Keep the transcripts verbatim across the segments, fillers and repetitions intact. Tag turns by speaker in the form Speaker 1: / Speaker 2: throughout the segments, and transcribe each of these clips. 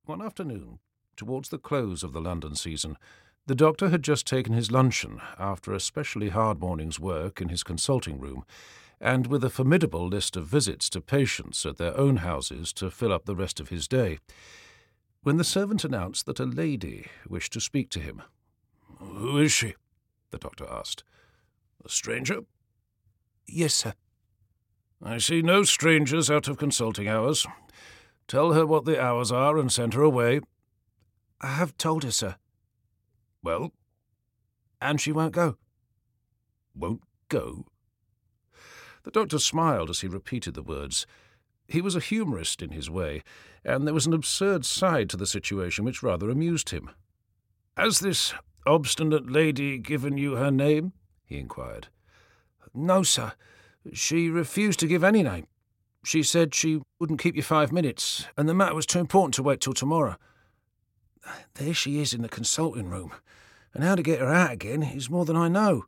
Speaker 1: One afternoon, towards the close of the London season, the doctor had just taken his luncheon after a specially hard morning's work in his consulting room, and with a formidable list of visits to patients at their own houses to fill up the rest of his day, when the servant announced that a lady wished to speak to him. "Who is she?" the doctor asked. "A stranger?"
Speaker 2: "Yes, sir."
Speaker 1: "I see no strangers out of consulting hours. Tell her what the hours are and send her away."
Speaker 2: "I have told her, sir."
Speaker 1: "Well?"
Speaker 2: "And she won't go."
Speaker 1: "Won't go?" The doctor smiled as he repeated the words. He was a humorist in his way, and there was an absurd side to the situation which rather amused him. "Has this obstinate lady given you her name?" he inquired.
Speaker 2: "No, sir. She refused to give any name. She said she wouldn't keep you five minutes, and the matter was too important to wait till tomorrow. There she is in the consulting room, and how to get her out again is more than I know."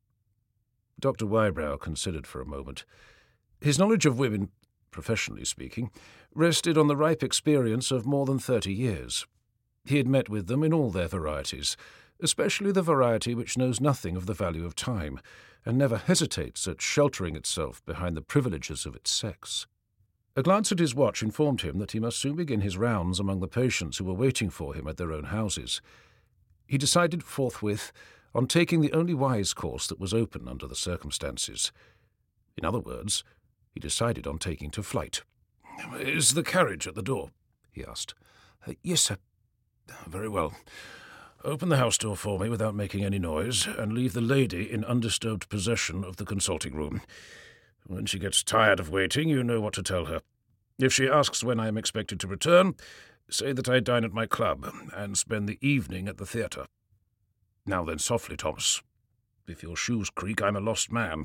Speaker 1: Doctor Wybrow considered for a moment. His knowledge of women, professionally speaking, rested on the ripe experience of more than thirty years. He had met with them in all their varieties, especially the variety which knows nothing of the value of time, and never hesitates at sheltering itself behind the privileges of its sex. A glance at his watch informed him that he must soon begin his rounds among the patients who were waiting for him at their own houses. He decided forthwith on taking the only wise course that was open under the circumstances. In other words, he decided on taking to flight. "Is the carriage at the door?" he asked.
Speaker 2: Uh, "Yes, sir."
Speaker 1: "Very well. Open the house door for me without making any noise, and leave the lady in undisturbed possession of the consulting room. When she gets tired of waiting, you know what to tell her. If she asks when I am expected to return, say that I dine at my club and spend the evening at the theatre. Now then, softly, Thomas. If your shoes creak, I'm a lost man."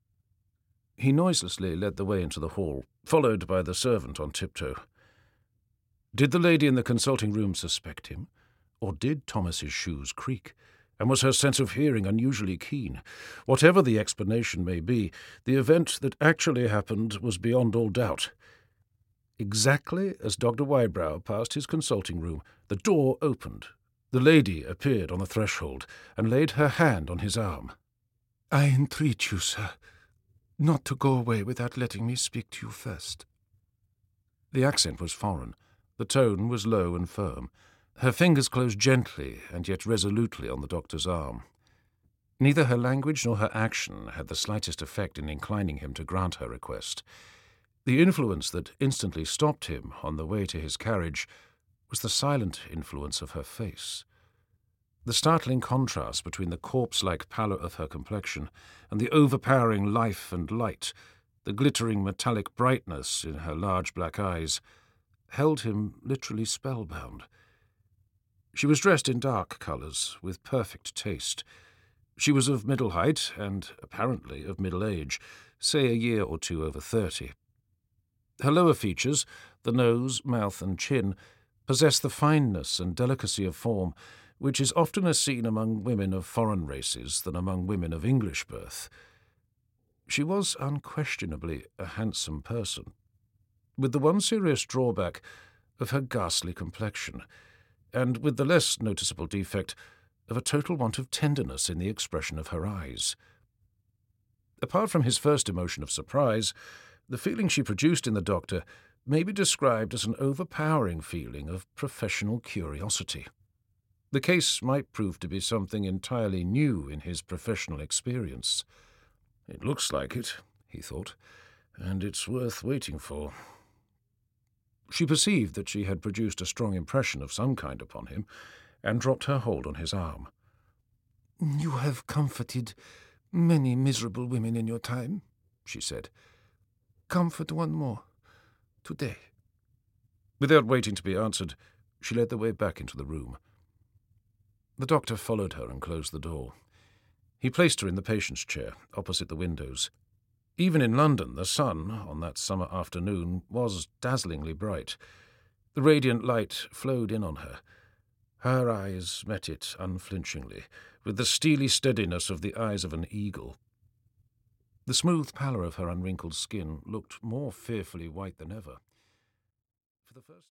Speaker 1: He noiselessly led the way into the hall, followed by the servant on tiptoe. Did the lady in the consulting room suspect him, or did Thomas's shoes creak, and was her sense of hearing unusually keen? Whatever the explanation may be, the event that actually happened was beyond all doubt. Exactly as Doctor Wybrow passed his consulting room, the door opened. The lady appeared on the threshold, and laid her hand on his arm.
Speaker 2: "I entreat you, sir, not to go away without letting me speak to you first."
Speaker 1: The accent was foreign. The tone was low and firm. Her fingers closed gently and yet resolutely on the doctor's arm. Neither her language nor her action had the slightest effect in inclining him to grant her request. The influence that instantly stopped him on the way to his carriage was the silent influence of her face. The startling contrast between the corpse-like pallor of her complexion and the overpowering life and light, the glittering metallic brightness in her large black eyes, held him literally spellbound. She was dressed in dark colours, with perfect taste. She was of middle height and, apparently, of middle age, say a year or two over thirty. Her lower features, the nose, mouth, and chin, possessed the fineness and delicacy of form which is oftener seen among women of foreign races than among women of English birth. She was unquestionably a handsome person, with the one serious drawback of her ghastly complexion, and with the less noticeable defect of a total want of tenderness in the expression of her eyes. Apart from his first emotion of surprise, the feeling she produced in the doctor may be described as an overpowering feeling of professional curiosity. The case might prove to be something entirely new in his professional experience. "It looks like it," he thought, "and it's worth waiting for." She perceived that she had produced a strong impression of some kind upon him, and dropped her hold on his arm.
Speaker 2: "You have comforted many miserable women in your time," she said. "Comfort one more, today."
Speaker 1: Without waiting to be answered, she led the way back into the room. The doctor followed her and closed the door. He placed her in the patient's chair, opposite the windows. Even in London, the sun, on that summer afternoon, was dazzlingly bright. The radiant light flowed in on her. Her eyes met it unflinchingly, with the steely steadiness of the eyes of an eagle. The smooth pallor of her unwrinkled skin looked more fearfully white than ever. For the first